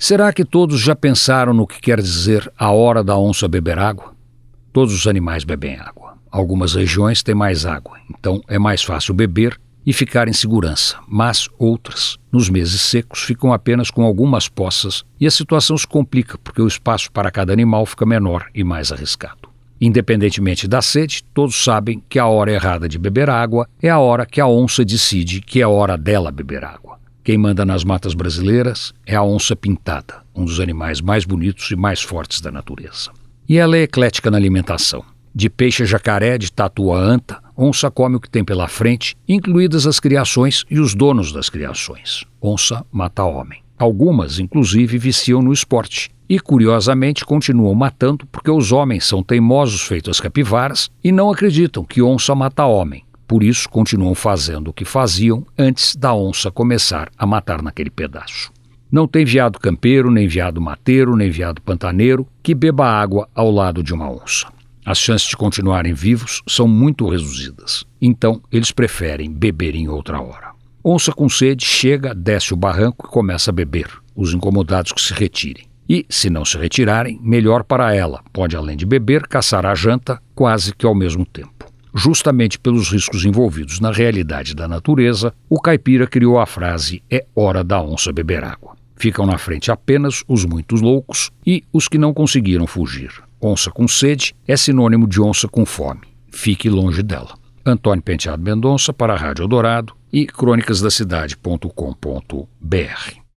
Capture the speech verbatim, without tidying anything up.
Será que todos já pensaram no que quer dizer a hora da onça beber água? Todos os animais bebem água. Algumas regiões têm mais água, então é mais fácil beber e ficar em segurança, mas outras, nos meses secos, ficam apenas com algumas poças e a situação se complica porque o espaço para cada animal fica menor e mais arriscado. Independentemente da sede, todos sabem que a hora errada de beber água é a hora que a onça decide que é hora dela beber água. Quem manda nas matas brasileiras é a onça pintada, um dos animais mais bonitos e mais fortes da natureza. E ela é eclética na alimentação. De peixe a jacaré, de tatu a anta, onça come o que tem pela frente, incluídas as criações e os donos das criações. Onça mata homem. Algumas, inclusive, viciam no esporte e, curiosamente, continuam matando porque os homens são teimosos feitos capivaras e não acreditam que onça mata homem. Por isso, continuam fazendo o que faziam antes da onça começar a matar naquele pedaço. Não tem veado campeiro, nem veado mateiro, nem veado pantaneiro que beba água ao lado de uma onça. As chances de continuarem vivos são muito reduzidas, então eles preferem beber em outra hora. Onça com sede chega, desce o barranco e começa a beber, os incomodados que se retirem. E, se não se retirarem, melhor para ela, pode além de beber, caçar a janta quase que ao mesmo tempo. Justamente pelos riscos envolvidos na realidade da natureza, o caipira criou a frase "é hora da onça beber água". Ficam na frente apenas os muitos loucos e os que não conseguiram fugir. Onça com sede é sinônimo de onça com fome. Fique longe dela. Antônio Penteado Mendonça para a Rádio Eldorado e crônicas da cidade ponto com ponto br.